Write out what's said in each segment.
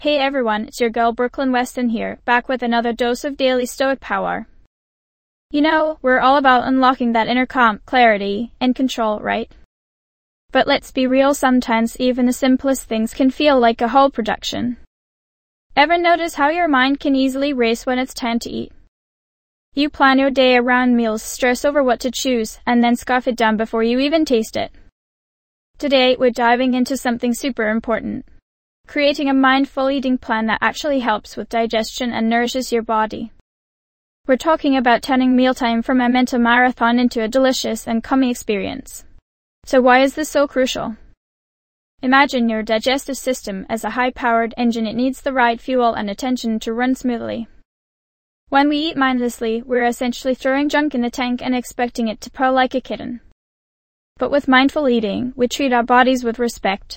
Hey everyone, it's your girl Brooklyn Weston here, back with another dose of daily Stoic power. You know, we're all about unlocking that inner calm, clarity, and control, right? But let's be real, sometimes even the simplest things can feel like a whole production. Ever notice how your mind can easily race when it's time to eat? You plan your day around meals, stress over what to choose, and then scarf it down before you even taste it. Today, we're diving into something super important. Creating a mindful eating plan that actually helps with digestion and nourishes your body. We're talking about turning mealtime from a mental marathon into a delicious and calming experience. So why is this so crucial? Imagine your digestive system as a high-powered engine. It needs the right fuel and attention to run smoothly. When we eat mindlessly, we're essentially throwing junk in the tank and expecting it to purr like a kitten. But with mindful eating, we treat our bodies with respect.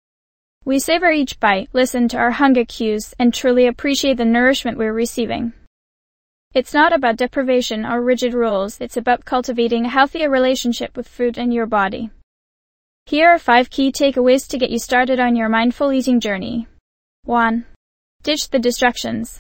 We savor each bite, listen to our hunger cues, and truly appreciate the nourishment we're receiving. It's not about deprivation or rigid rules, it's about cultivating a healthier relationship with food and your body. Here are 5 key takeaways to get you started on your mindful eating journey. 1. Ditch the distractions.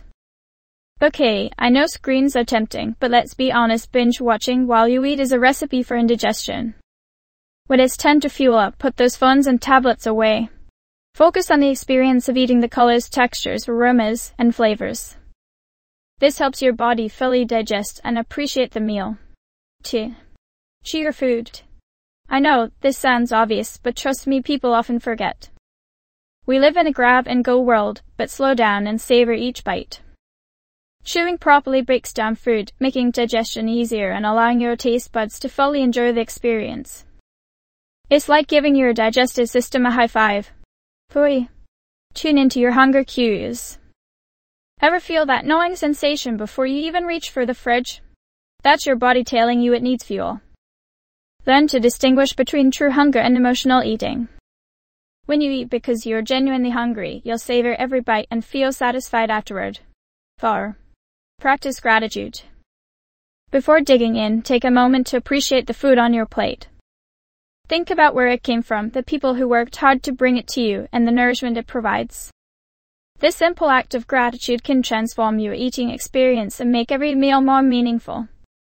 Okay, I know screens are tempting, but let's be honest, binge watching while you eat is a recipe for indigestion. When it's time to fuel up, put those phones and tablets away. Focus on the experience of eating, the colors, textures, aromas, and flavors. This helps your body fully digest and appreciate the meal. 2. Chew your food. I know, this sounds obvious, but trust me, people often forget. We live in a grab-and-go world, but slow down and savor each bite. Chewing properly breaks down food, making digestion easier and allowing your taste buds to fully enjoy the experience. It's like giving your digestive system a high five. 3. Tune into your hunger cues. Ever feel that gnawing sensation before you even reach for the fridge? That's your body telling you it needs fuel. Learn to distinguish between true hunger and emotional eating. When you eat because you're genuinely hungry, you'll savor every bite and feel satisfied afterward. 4. Practice gratitude. Before digging in, take a moment to appreciate the food on your plate. Think about where it came from, the people who worked hard to bring it to you, and the nourishment it provides. This simple act of gratitude can transform your eating experience and make every meal more meaningful.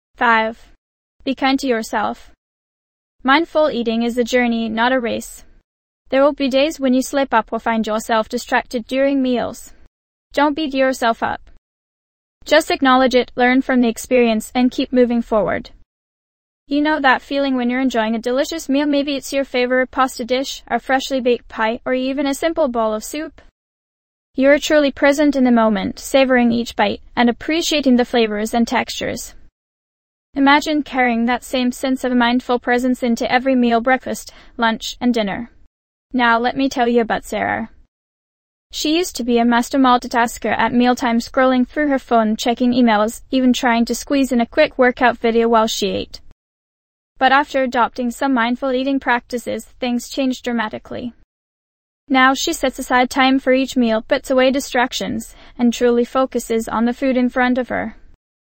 5. Be kind to yourself. Mindful eating is a journey, not a race. There will be days when you slip up or find yourself distracted during meals. Don't beat yourself up. Just acknowledge it, learn from the experience, and keep moving forward. You know that feeling when you're enjoying a delicious meal? Maybe it's your favorite pasta dish, a freshly baked pie, or even a simple bowl of soup. You're truly present in the moment, savoring each bite, and appreciating the flavors and textures. Imagine carrying that same sense of mindful presence into every meal: breakfast, lunch, and dinner. Now let me tell you about Sarah. She used to be a master multitasker at mealtime, scrolling through her phone, checking emails, even trying to squeeze in a quick workout video while she ate. But after adopting some mindful eating practices, things changed dramatically. Now she sets aside time for each meal, puts away distractions, and truly focuses on the food in front of her.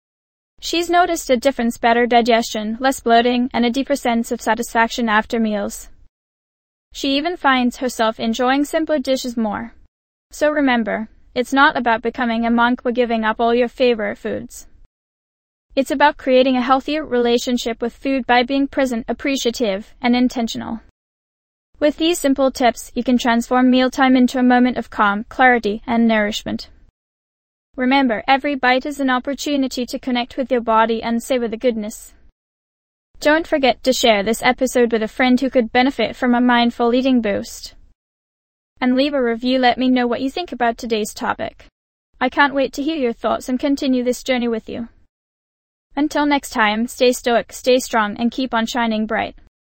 She's noticed a difference: better digestion, less bloating, and a deeper sense of satisfaction after meals. She even finds herself enjoying simpler dishes more. So remember, it's not about becoming a monk or giving up all your favorite foods. It's about creating a healthier relationship with food by being present, appreciative, and intentional. With these simple tips, you can transform mealtime into a moment of calm, clarity, and nourishment. Remember, every bite is an opportunity to connect with your body and savor the goodness. Don't forget to share this episode with a friend who could benefit from a mindful eating boost. And leave a review. Let me know what you think about today's topic. I can't wait to hear your thoughts and continue this journey with you. Until next time, stay stoic, stay strong, and keep on shining bright.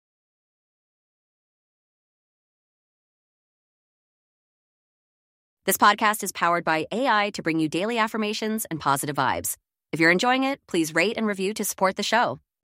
This podcast is powered by AI to bring you daily affirmations and positive vibes. If you're enjoying it, please rate and review to support the show.